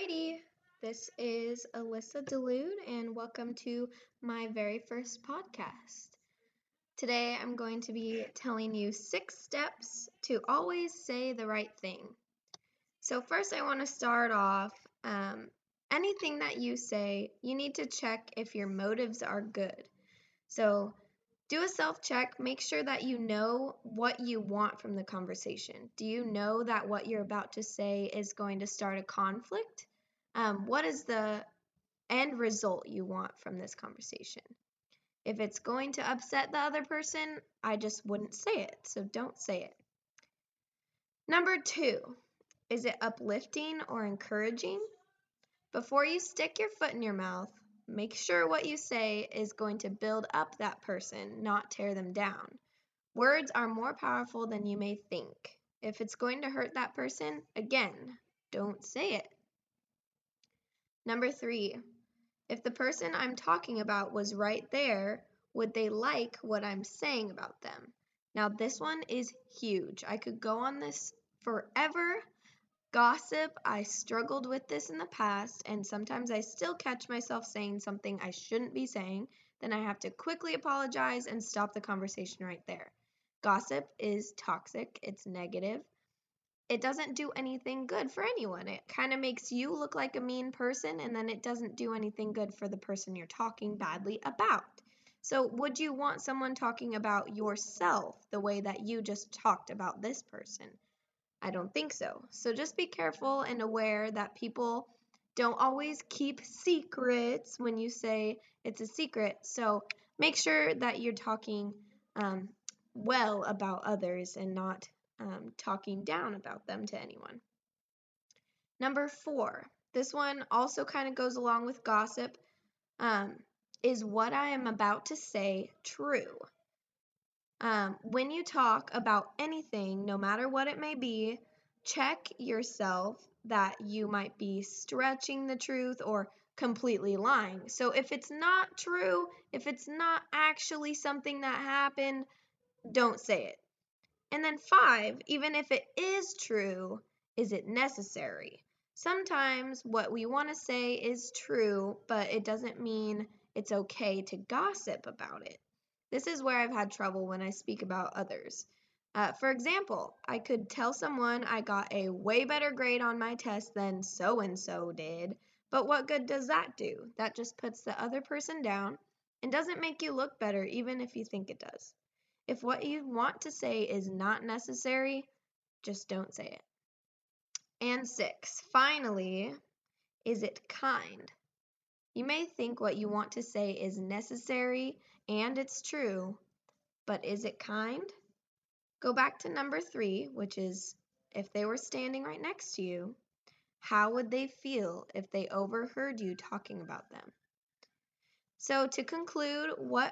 Alrighty, this is Alyssa Delude, and welcome to my very first podcast. Today I'm going to be telling you 6 steps to always say the right thing. So first I want to start off, anything that you say, you need to check if your motives are good. So do a self-check, make sure that you know what you want from the conversation. Do you know that what you're about to say is going to start a conflict? What is the end result you want from this conversation? If it's going to upset the other person, I just wouldn't say it, so don't say it. Number 2, is it uplifting or encouraging? Before you stick your foot in your mouth, make sure what you say is going to build up that person, not tear them down. Words are more powerful than you may think. If it's going to hurt that person, again, don't say it. Number 3, if the person I'm talking about was right there, would they like what I'm saying about them? Now, this one is huge. I could go on this forever. Gossip, I struggled with this in the past, and sometimes I still catch myself saying something I shouldn't be saying. Then I have to quickly apologize and stop the conversation right there. Gossip is toxic, it's negative. It doesn't do anything good for anyone. It kind of makes you look like a mean person, and then it doesn't do anything good for the person you're talking badly about. So, would you want someone talking about yourself the way that you just talked about this person? I don't think so. So, just be careful and aware that people don't always keep secrets when you say it's a secret. So, make sure that you're talking well about others and not talking down about them to anyone. Number 4, this one also kind of goes along with gossip. Is what I am about to say true? When you talk about anything, no matter what it may be, check yourself that you might be stretching the truth or completely lying. So if it's not true, if it's not actually something that happened, don't say it. And then 5, even if it is true, is it necessary? Sometimes what we want to say is true, but it doesn't mean it's okay to gossip about it. This is where I've had trouble when I speak about others. For example, I could tell someone I got a way better grade on my test than so and so did, but what good does that do? That just puts the other person down and doesn't make you look better, even if you think it does. If what you want to say is not necessary, just don't say it. And 6, finally, is it kind? You may think what you want to say is necessary and it's true, but is it kind? Go back to number 3, which is if they were standing right next to you, how would they feel if they overheard you talking about them? So to conclude,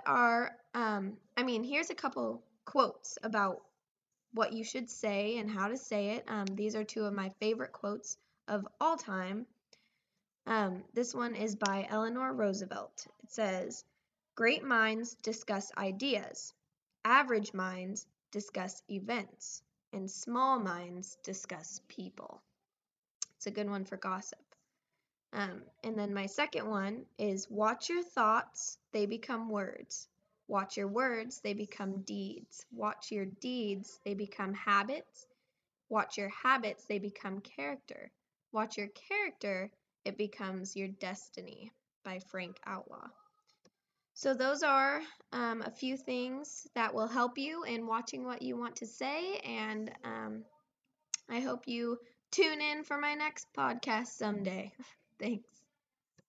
here's a couple quotes about what you should say and how to say it. These are 2 of my favorite quotes of all time. This one is by Eleanor Roosevelt. It says, "Great minds discuss ideas. Average minds discuss events. And small minds discuss people." It's a good one for gossip. And then my second one is, watch your thoughts, they become words. Watch your words, they become deeds. Watch your deeds, they become habits. Watch your habits, they become character. Watch your character, it becomes your destiny, by Frank Outlaw. So those are a few things that will help you in watching what you want to say, and I hope you tune in for my next podcast someday. Thanks.